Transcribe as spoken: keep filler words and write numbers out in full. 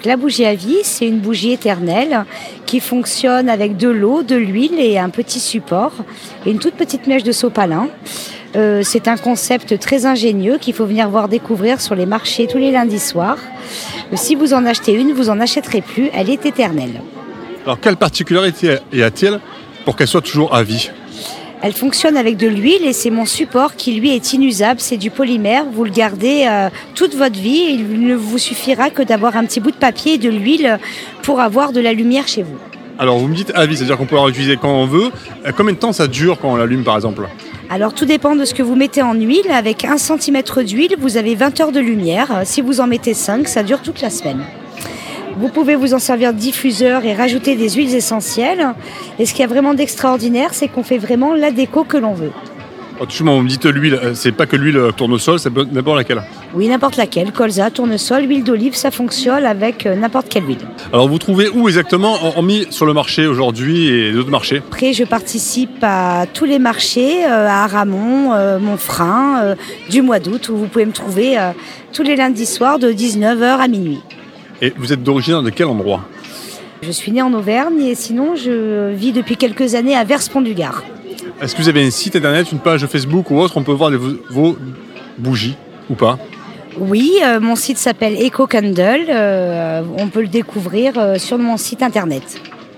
Donc la bougie à vie, c'est une bougie éternelle qui fonctionne avec de l'eau, de l'huile et un petit support et une toute petite mèche de sopalin. Euh, c'est un concept très ingénieux qu'il faut venir voir découvrir sur les marchés tous les lundis soirs. Euh, si vous en achetez une, vous n'en achèterez plus, elle est éternelle. Alors quelle particularité y a-t-il pour qu'elle soit toujours à vie ? Elle fonctionne avec de l'huile et c'est mon support qui lui est inusable, c'est du polymère. Vous le gardez euh, toute votre vie et il ne vous suffira que d'avoir un petit bout de papier et de l'huile pour avoir de la lumière chez vous. Alors vous me dites à vie, c'est-à-dire qu'on peut la réutiliser quand on veut. Combien de temps ça dure quand on l'allume par exemple ? Alors tout dépend de ce que vous mettez en huile. Avec un centimètre d'huile, vous avez vingt heures de lumière. Si vous en mettez cinq, ça dure toute la semaine. Vous pouvez vous en servir de diffuseur et rajouter des huiles essentielles. Et ce qu'il y a vraiment d'extraordinaire, c'est qu'on fait vraiment la déco que l'on veut. Alors, justement, vous me dites l'huile, c'est pas que l'huile tournesol, c'est n'importe laquelle ? Oui, n'importe laquelle. Colza, tournesol, huile d'olive, ça fonctionne avec n'importe quelle huile. Alors vous trouvez où exactement, hormis sur le marché aujourd'hui et d'autres marchés ? Après, je participe à tous les marchés, euh, à Aramon, euh, Montfrin, euh, du mois d'août, où vous pouvez me trouver euh, tous les lundis soirs de dix-neuf heures à minuit. Et vous êtes d'origine de quel endroit ? Je suis née en Auvergne et sinon je vis depuis quelques années à Vers-Pont-du-Gard. Est-ce que vous avez un site internet, une page Facebook ou autre, on peut voir les, vos bougies ou pas ? Oui, euh, mon site s'appelle Eco Candle, euh, on peut le découvrir euh, sur mon site internet.